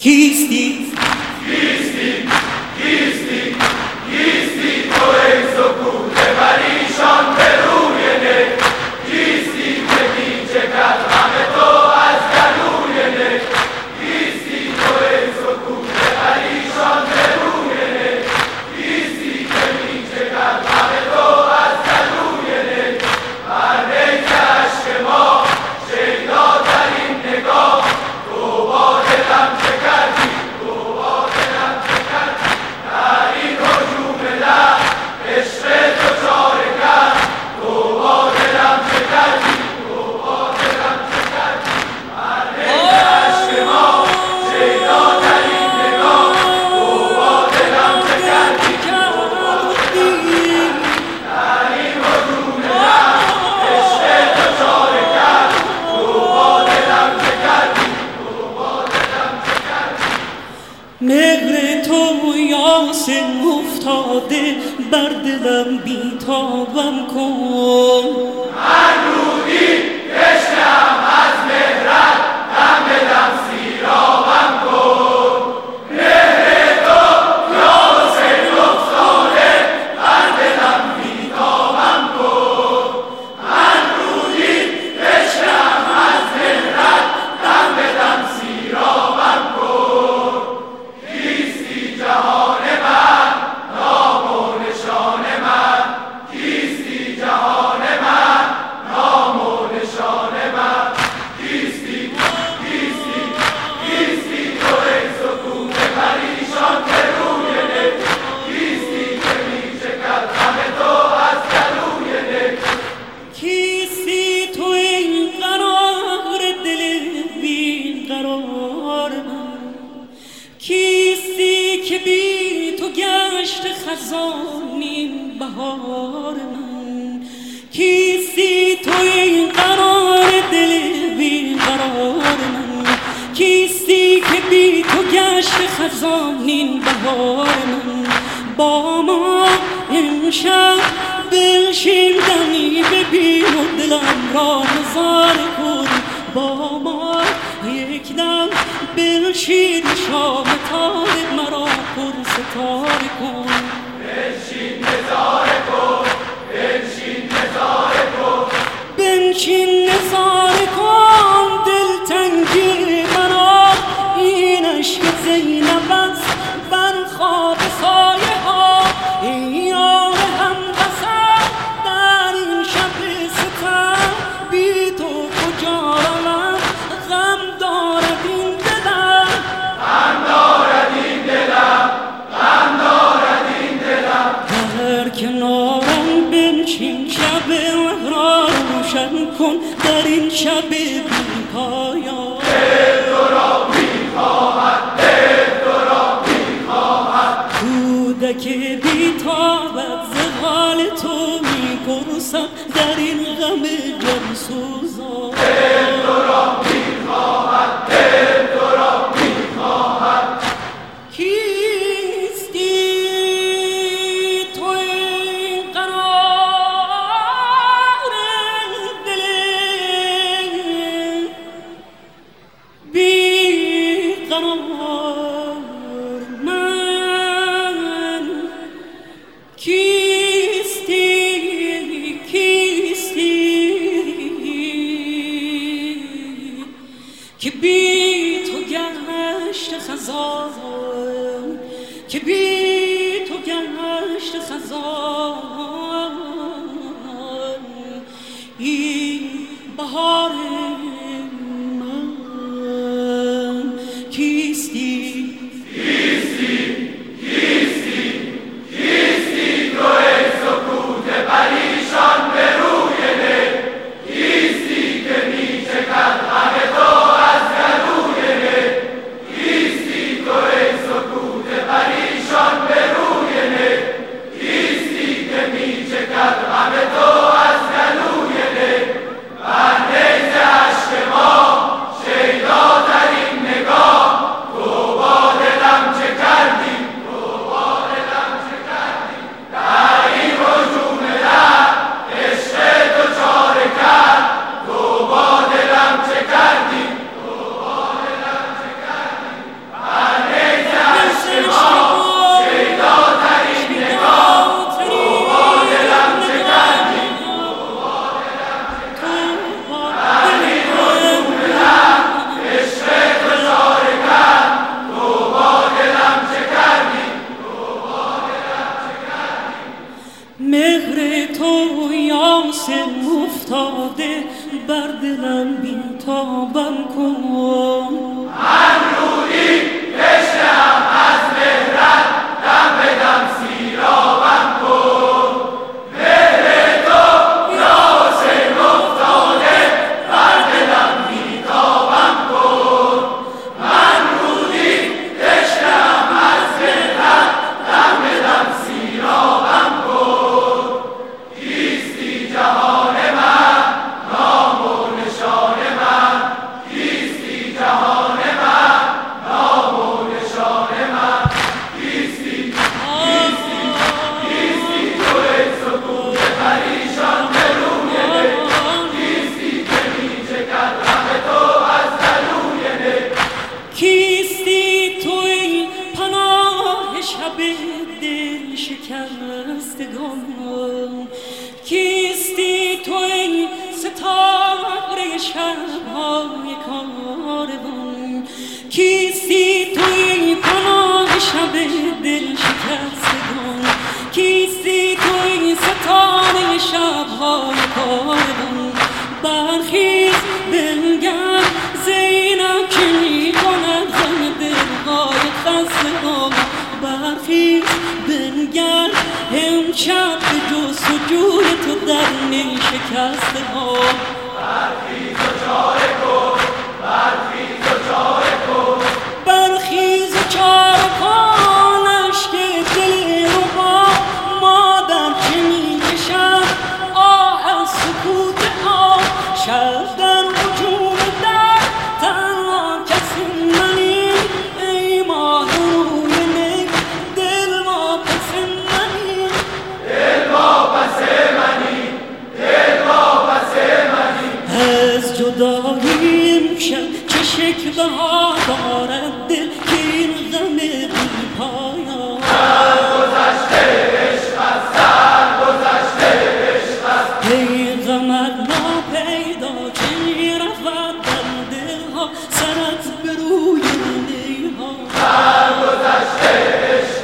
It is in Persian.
کیستی تو ای سکوت پریشان به روی نه کیستی که میچکد غم تو از گلوی نه کیستی تو ای سکوت پریشان به روی نه کیستی که میچکد غم تو از گلوی نه بر بیت اشک ما شیدا در این نگاه تو با دلم چه کردی تو با دلم چه کردی در این هجوم لب عشق تو چاره کرد تو با دلم چه کردی تو با دلم چه کردی بر بیت اشک ما شیدا در این نگاه تو با دلم چه کردی تو با دلم چه کردی در این هجوم لب عشق تو چاره کرد تو با دلم چه کردی تو با دلم چه کردی مهر تو یاسین افتاده بر دلم بیتابم کن من رودی تشنه‌ام از مهرت دم به دم سیرابم کن مهر تو یاسین افتاده بر دلم بیتابم کن من رودی تشنه‌ام از مهرت دم به دم سیرابم کن کیستی جهان من نام و نشان من کیستی جهان من نام و نشان من کیستی تو ای سکوت پریشان به روی نه کیستی که میچکد غم تو از گلوی نه کیستی تو ای قرار دل بیقرار من کیستی که بی تو گشت خزان این بهار من کیستی تو این قرار دل بیقرار من کیستی که بی تو گشت خزان این بهار من با ما امشب بنشین دمی ببین و دلم را نظاره کن با ما یک دم بنشین شام طارق مرا پر ستاره کن بنشین نظاره کن بنشین نظاره کن بنشین نظاره کن دلتنگی مرا این عشق زینب است بر خواب سایه ها این یار همقصد در این شب ستم بی تو کجا روم غم دارد این دلم غم دارد این دلم غم دارد این دلم در کنارم بنشین شب را روشن کن در این شب بی پایان دل تو را می‌خواهد دل تو را می‌خواهد کودک بی‌تابت ز حال تو می‌پرسم در این غم جانسوزان دل تو را می‌خواهد دل تو را می‌خواهد کیستی تو این قرار دل بیقرار من کیستی که بی تو گشت خزان که بی تو گشت خزان این بهار من کیستی تو ای سکوت پریشان به روی نه کیستی که میچکد غم تو از گلوی نه کیستی تو ای سکوت پریشان به روی نه کیستی که شب دل شکستگان کیستی تو ای ستاره شب‌های کاروان کیستی تو ای پناه شب دل شکستگان کیستی تو ای ستاره شب‌های کاروان برخیز بنگر زینب که می‌کند غم دل‌های خستگان برخیز بنگر امشب به جستجوی تو در نیشکستگان برخیز و چاره کن برخیز و چاره کن برخیز و چاره کن اشک دل رو با مادر که می‌کشد آه از سکوت آه شب در وجود در تنها کسی منی ای ماه روی نک دل واپس منی دل واپس منی دل واپس منی از جدایی امشب چه شکوه ها دارد دل که این غم بی پایان سرگذشته عشق است سرگذشته عشق است ای غمت ناپیدا چه می‌رود در دلها سرت به روی نیها سرگذشته عشق